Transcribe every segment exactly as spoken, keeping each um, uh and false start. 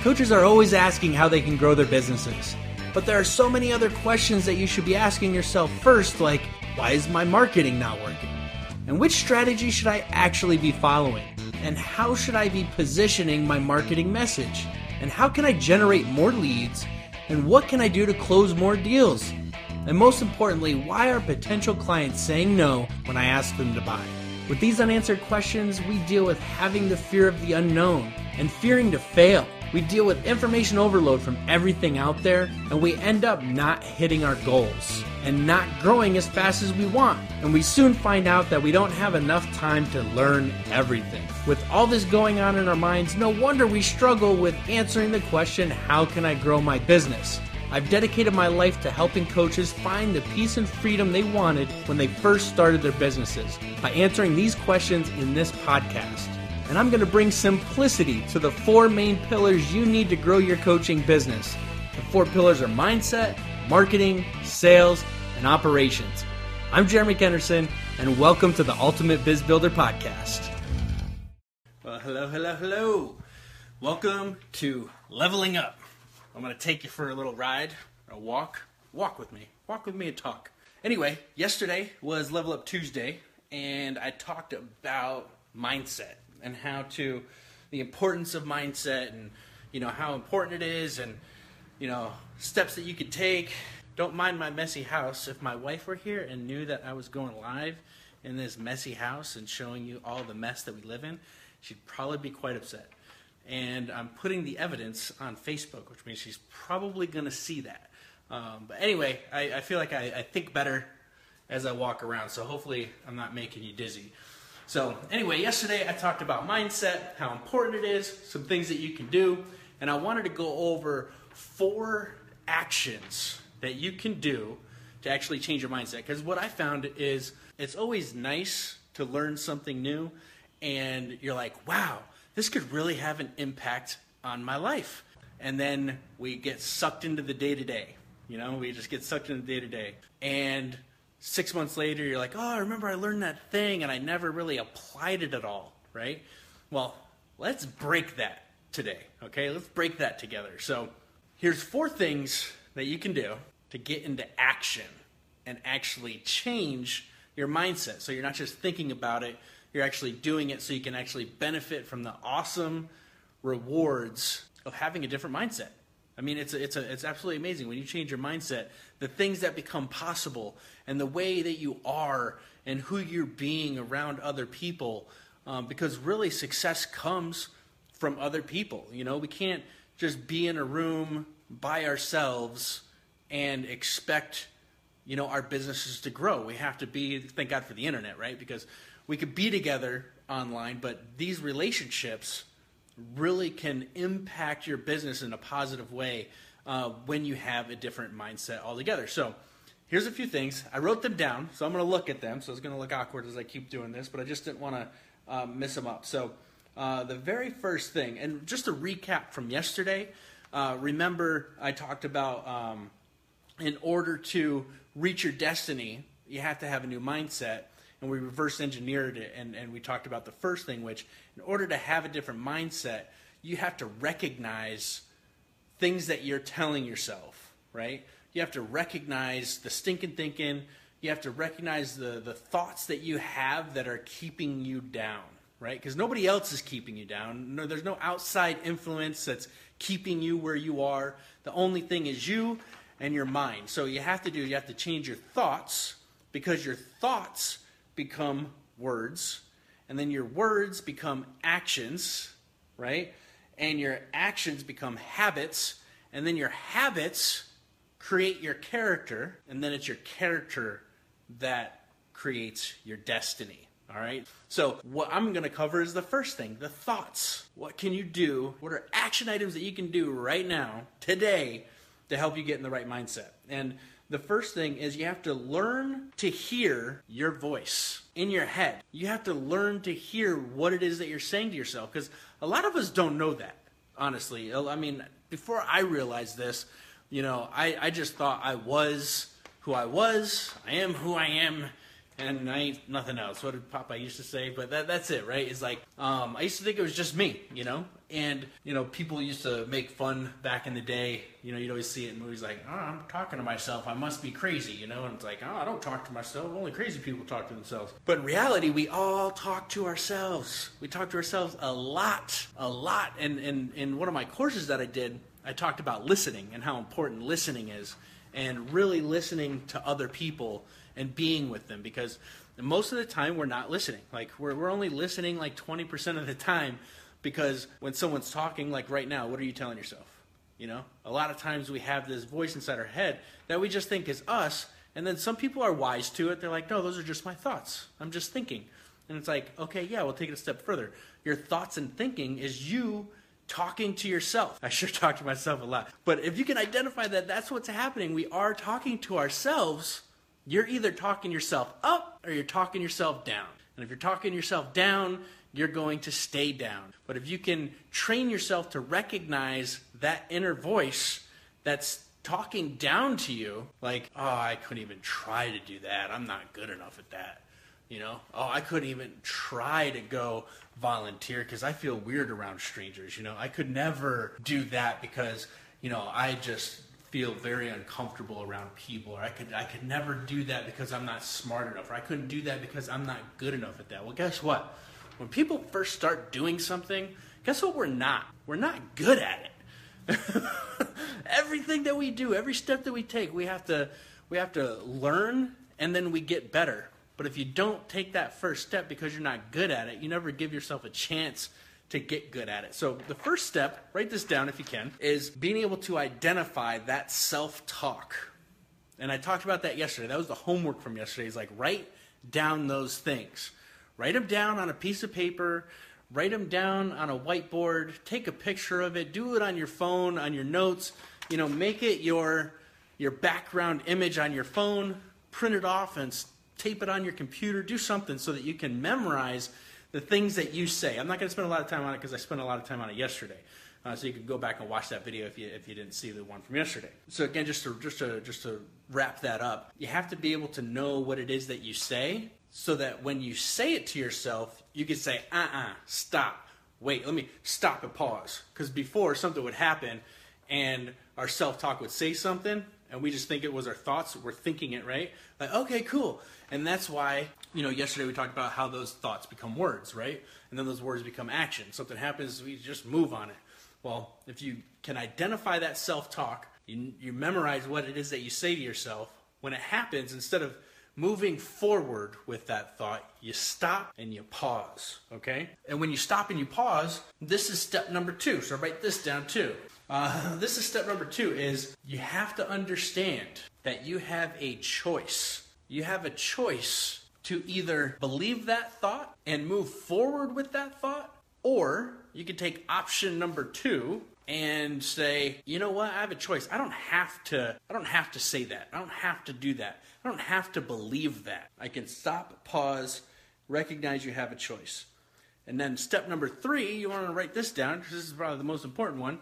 Coaches are always asking how they can grow their businesses. But there are so many other questions that you should be asking yourself first, like, why is my marketing not working? And which strategy should I actually be following? And how should I be positioning my marketing message? And how can I generate more leads? And what can I do to close more deals? And most importantly, why are potential clients saying no when I ask them to buy? With these unanswered questions, we deal with having the fear of the unknown and fearing to fail. We deal with information overload from everything out there, and we end up not hitting our goals and not growing as fast as we want. And we soon find out that we don't have enough time to learn everything. With all this going on in our minds, no wonder we struggle with answering the question, how can I grow my business? I've dedicated my life to helping coaches find the peace and freedom they wanted when they first started their businesses by answering these questions in this podcast. And I'm going to bring simplicity to the four main pillars you need to grow your coaching business. The four pillars are mindset, marketing, sales, and operations. I'm Jeremy Kenderson, and welcome to the Ultimate Biz Builder Podcast. Well, hello, hello, hello. Welcome to Leveling Up. I'm going to take you for a little ride, a walk. Walk with me. Walk with me and talk. Anyway, yesterday was Level Up Tuesday, and I talked about mindset and how to, the importance of mindset and, you know, how important it is and, you know, steps that you could take. Don't mind my messy house. If my wife were here and knew that I was going live in this messy house and showing you all the mess that we live in, she'd probably be quite upset. And I'm putting the evidence on Facebook, which means she's probably going to see that. Um, but anyway, I, I feel like I, I think better as I walk around, so hopefully I'm not making you dizzy. So anyway, yesterday I talked about mindset, how important it is, some things that you can do, and I wanted to go over four actions that you can do to actually change your mindset. Because what I found is it's always nice to learn something new, and you're like, wow, this could really have an impact on my life. And then we get sucked into the day-to-day. You know, we just get sucked into the day-to-day. And six months later, you're like, oh, I remember I learned that thing, and I never really applied it at all, right? Well, let's break that today, okay? Let's break that together. So here's four things that you can do to get into action and actually change your mindset. So you're not just thinking about it, you're actually doing it so you can actually benefit from the awesome rewards of having a different mindset. I mean, it's a, it's a, it's absolutely amazing when you change your mindset, the things that become possible and the way that you are and who you're being around other people, um, because really success comes from other people. You know, we can't just be in a room by ourselves and expect, you know, our businesses to grow. We have to be, thank God for the internet, right? Because we could be together online, but these relationships really can impact your business in a positive way uh, when you have a different mindset altogether. So here's a few things. I wrote them down, so I'm going to look at them. So it's going to look awkward as I keep doing this, but I just didn't want to uh, miss them up. So uh, the very first thing, and just a recap from yesterday, uh, remember I talked about um, in order to reach your destiny, you have to have a new mindset. And we reverse engineered it, and, and we talked about the first thing, which in order to have a different mindset, you have to recognize things that you're telling yourself, right? You have to recognize the stinking thinking. You have to recognize the, the thoughts that you have that are keeping you down, right? Because nobody else is keeping you down. No, there's no outside influence that's keeping you where you are. The only thing is you and your mind. So you have to do, you have to change your thoughts, because your thoughts become words, and then your words become actions, right? And your actions become habits, and then your habits create your character, and then it's your character that creates your destiny, all right? So what I'm going to cover is the first thing, the thoughts. What can you do? What are action items that you can do right now, today, to help you get in the right mindset? And the first thing is you have to learn to hear your voice in your head. You have to learn to hear what it is that you're saying to yourself, because a lot of us don't know that, honestly. I mean, before I realized this, you know, I, I just thought I was who I was, I am who I am, and I ain't nothing else. What did Papa used to say? But that, that's it, right? It's like, um, I used to think it was just me, you know? And, you know, people used to make fun back in the day. You know, you'd always see it in movies like, oh, I'm talking to myself. I must be crazy, you know? And it's like, oh, I don't talk to myself. Only crazy people talk to themselves. But in reality, we all talk to ourselves. We talk to ourselves a lot, a lot. And in, in one of my courses that I did, I talked about listening and how important listening is. And really listening to other people and being with them. Because most of the time, we're not listening. Like, we're, we're only listening like twenty percent of the time. Because when someone's talking, like right now, what are you telling yourself? You know, a lot of times we have this voice inside our head that we just think is us. And then some people are wise to it. They're like, no, those are just my thoughts. I'm just thinking. And it's like, okay, yeah, we'll take it a step further. Your thoughts and thinking is you talking to yourself. I sure talk to myself a lot. But if you can identify that that's what's happening, we are talking to ourselves. You're either talking yourself up or you're talking yourself down. And if you're talking yourself down, you're going to stay down. But if you can train yourself to recognize that inner voice that's talking down to you, like, oh, I couldn't even try to do that. I'm not good enough at that. You know, oh, I couldn't even try to go volunteer because I feel weird around strangers. You know, I could never do that because, you know, I just feel very uncomfortable around people, or I could I could never do that because I'm not smart enough, or I couldn't do that because I'm not good enough at that. Well, guess what? When people first start doing something, guess what we're not? We're not good at it. Everything that we do, every step that we take, we have to we have to learn, and then we get better. But if you don't take that first step because you're not good at it, you never give yourself a chance to get good at it. So the first step, write this down if you can, is being able to identify that self-talk. And I talked about that yesterday. That was the homework from yesterday. Is like, write down those things. Write them down on a piece of paper, write them down on a whiteboard, take a picture of it, do it on your phone, on your notes, you know, make it your, your background image on your phone, print it off and tape it on your computer, do something so that you can memorize the things that you say. I'm not going to spend a lot of time on it because I spent a lot of time on it yesterday. Uh, so you can go back and watch that video if you if you didn't see the one from yesterday. So again, just to just to just to wrap that up, you have to be able to know what it is that you say, so that when you say it to yourself, you can say, uh-uh, stop, wait, let me stop and pause. Because before, something would happen, and our self-talk would say something, and we just think it was our thoughts. We're thinking it, right? Like, okay, cool. And that's why, you know, yesterday we talked about how those thoughts become words, right? And then those words become action. Something happens, we just move on it. Well, if you can identify that self-talk, you, you memorize what it is that you say to yourself, when it happens, instead of moving forward with that thought, you stop and you pause, okay? And when you stop and you pause, this is step number two. So write this down too. Uh, this is step number two, is you have to understand that you have a choice. You have a choice to either believe that thought and move forward with that thought, or you can take option number two and say, you know what, I have a choice. I don't have to, I don't have to say that. I don't have to do that. I don't have to believe that. I can stop, pause, recognize you have a choice. And then step number three, you want to write this down, because this is probably the most important one,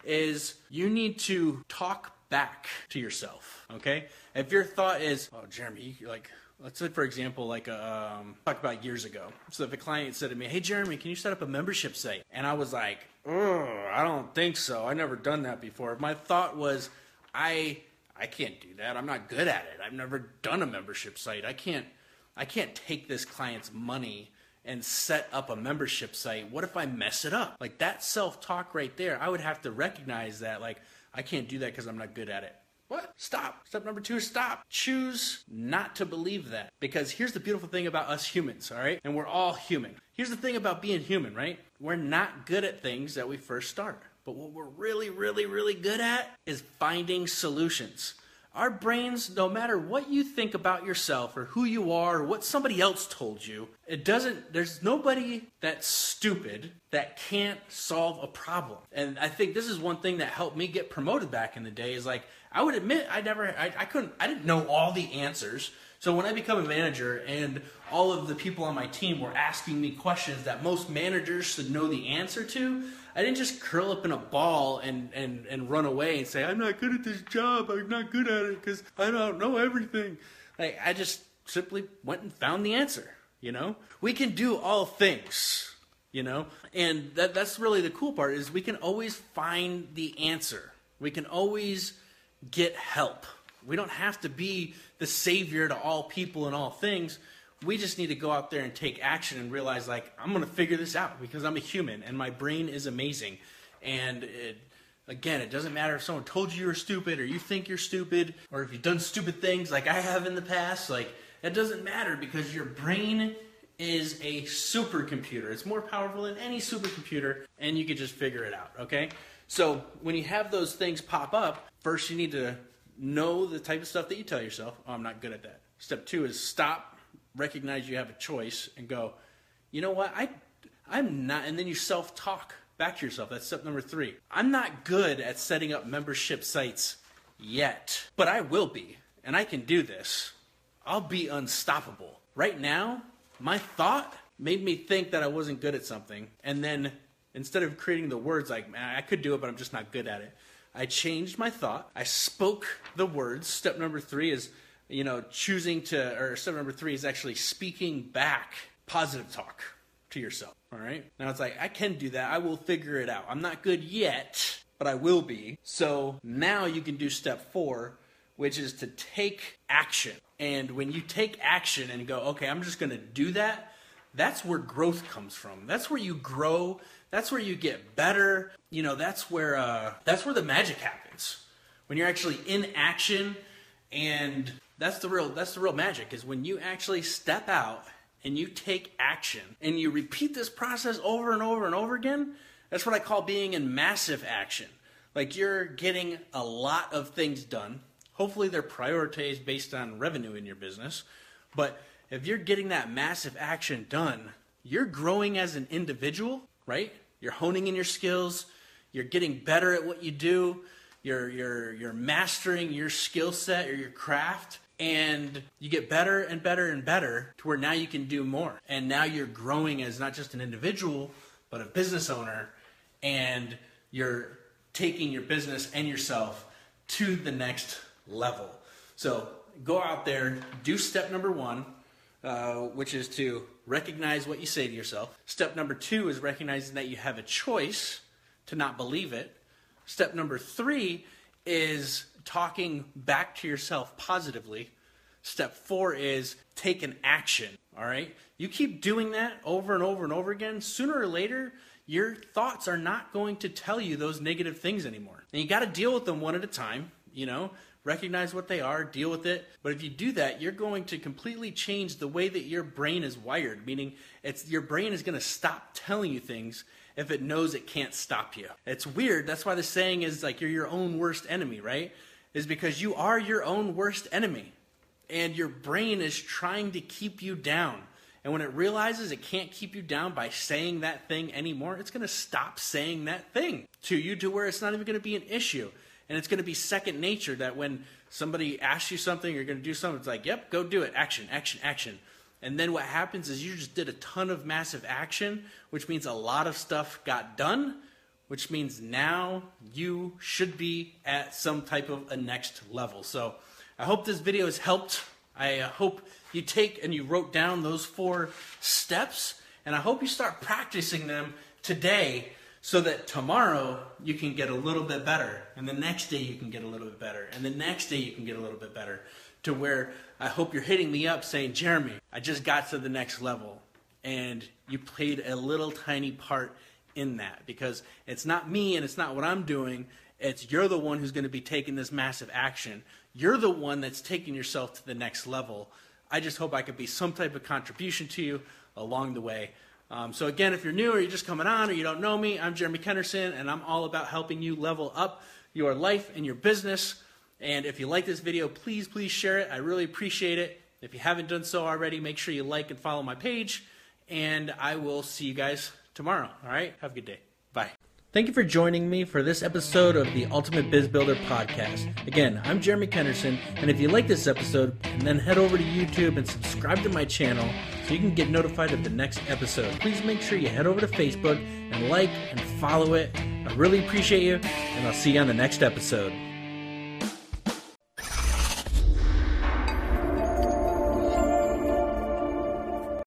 is you need to talk back to yourself, okay? If your thought is, oh, Jeremy, you like, let's say, for example, like, um, talked about years ago. So if a client said to me, hey, Jeremy, can you set up a membership site? And I was like, oh, I don't think so. I've never done that before. My thought was, I I can't do that. I'm not good at it. I've never done a membership site. I can't I can't take this client's money and set up a membership site. What if I mess it up? Like, that self-talk right there, I would have to recognize that, like, I can't do that because I'm not good at it. What? Stop. Step number two is stop. Choose not to believe that. Because here's the beautiful thing about us humans, all right? And we're all human. Here's the thing about being human, right? We're not good at things that we first start. But what we're really, really, really good at is finding solutions. Our brains, no matter what you think about yourself or who you are or what somebody else told you, it doesn't, there's nobody that's stupid that can't solve a problem. And I think this is one thing that helped me get promoted back in the day, is like, I would admit I never, I, I couldn't, I didn't know all the answers. So when I become a manager and all of the people on my team were asking me questions that most managers should know the answer to, I didn't just curl up in a ball and, and, and run away and say, I'm not good at this job, I'm not good at it because I don't know everything. Like, I just simply went and found the answer, you know? We can do all things you know? And that that's really the cool part, is we can always find the answer. We can always get help. We don't have to be the savior to all people and all things. We just need to go out there and take action and realize, like, I'm going to figure this out because I'm a human and my brain is amazing. And it, again, it doesn't matter if someone told you you're stupid or you think you're stupid, or if you've done stupid things like I have in the past. Like, it doesn't matter, because your brain is a supercomputer. It's more powerful than any supercomputer, and you can just figure it out, okay? So when you have those things pop up, first you need to know the type of stuff that you tell yourself. Oh, I'm not good at that. Step two is stop, recognize you have a choice, and go, you know what, I, I'm not, and then you self-talk back to yourself. That's step number three. I'm not good at setting up membership sites yet, but I will be, and I can do this. I'll be unstoppable. Right now, my thought made me think that I wasn't good at something, and then instead of creating the words like, man, I could do it, but I'm just not good at it, I changed my thought. I spoke the words. Step number three is, you know, choosing to, or step number three is actually speaking back positive talk to yourself, all right? Now it's like, I can do that. I will figure it out. I'm not good yet, but I will be. So now you can do step four, which is to take action. And when you take action and go, okay, I'm just going to do that, that's where growth comes from. That's where you grow. That's where you get better. You know, that's where uh, that's where the magic happens. When you're actually in action, and that's the real that's the real magic, is when you actually step out and you take action and you repeat this process over and over and over again. That's what I call being in massive action. Like, you're getting a lot of things done. Hopefully they're prioritized based on revenue in your business. But if you're getting that massive action done, you're growing as an individual, right? You're honing in your skills. You're getting better at what you do. You're, you're, you're mastering your skill set or your craft. And you get better and better and better to where now you can do more. And now you're growing as not just an individual, but a business owner. And you're taking your business and yourself to the next level. So go out there, do step number one, uh, which is to recognize what you say to yourself. Step number two is recognizing that you have a choice to not believe it. Step number three is talking back to yourself positively. Step four is take an action, all right? You keep doing that over and over and over again, sooner or later, your thoughts are not going to tell you those negative things anymore. And you got to deal with them one at a time, you know? Recognize what they are, deal with it. But if you do that, you're going to completely change the way that your brain is wired, meaning it's your brain is going to stop telling you things if it knows it can't stop you. It's weird. That's why the saying is like, you're your own worst enemy, right? Is because you are your own worst enemy. And your brain is trying to keep you down. And when it realizes it can't keep you down by saying that thing anymore, it's going to stop saying that thing to you, to where it's not even going to be an issue. And it's going to be second nature, that when somebody asks you something, you're going to do something, it's like, yep, go do it. Action, action, action. And then what happens is you just did a ton of massive action, which means a lot of stuff got done, which means now you should be at some type of a next level. So I hope this video has helped. I hope you take and you wrote down those four steps, and I hope you start practicing them today, so that tomorrow you can get a little bit better, and the next day you can get a little bit better, and the next day you can get a little bit better, to where I hope you're hitting me up saying, Jeremy, I just got to the next level, and you played a little tiny part in that, because it's not me and it's not what I'm doing, it's you're the one who's going to be taking this massive action. You're the one that's taking yourself to the next level. I just hope I could be some type of contribution to you along the way. Um, so again, if you're new or you're just coming on or you don't know me, I'm Jeremy Kenderson, and I'm all about helping you level up your life and your business. And if you like this video, please, please share it. I really appreciate it. If you haven't done so already, make sure you like and follow my page, and I will see you guys tomorrow. All right? Have a good day. Bye. Thank you for joining me for this episode of the Ultimate Biz Builder Podcast. Again, I'm Jeremy Kenderson, and if you like this episode, then head over to YouTube and subscribe to my channel so you can get notified of the next episode. Please make sure you head over to Facebook and like and follow it. I really appreciate you, and I'll see you on the next episode.